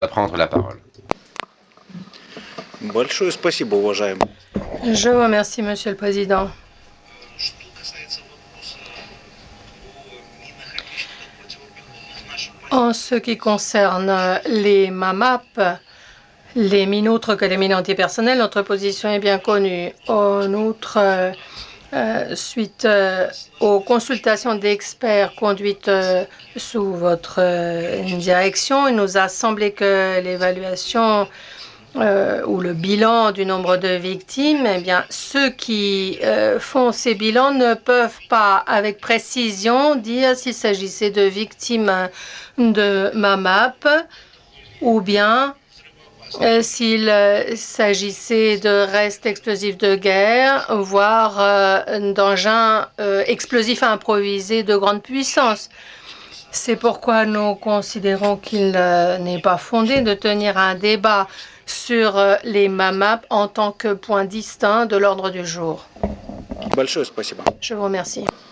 prendre la parole. Большое спасибо, уважаемый. Je vous remercie, Monsieur le Président. En ce qui concerne les MAMAP, les mines autres que les mines antipersonnelles, notre position est bien connue. En outre, suite aux consultations d'experts conduites sous votre direction, il nous a semblé que l'évaluation ou le bilan du nombre de victimes, eh bien, ceux qui font ces bilans ne peuvent pas avec précision dire s'il s'agissait de victimes de MAMAP ou bien s'il s'agissait de restes explosifs de guerre, voire d'engins explosifs improvisés de grande puissance. C'est pourquoi nous considérons qu'il n'est pas fondé de tenir un débat sur les MAMAP en tant que point distinct de l'ordre du jour. Большое спасибо. Je vous remercie.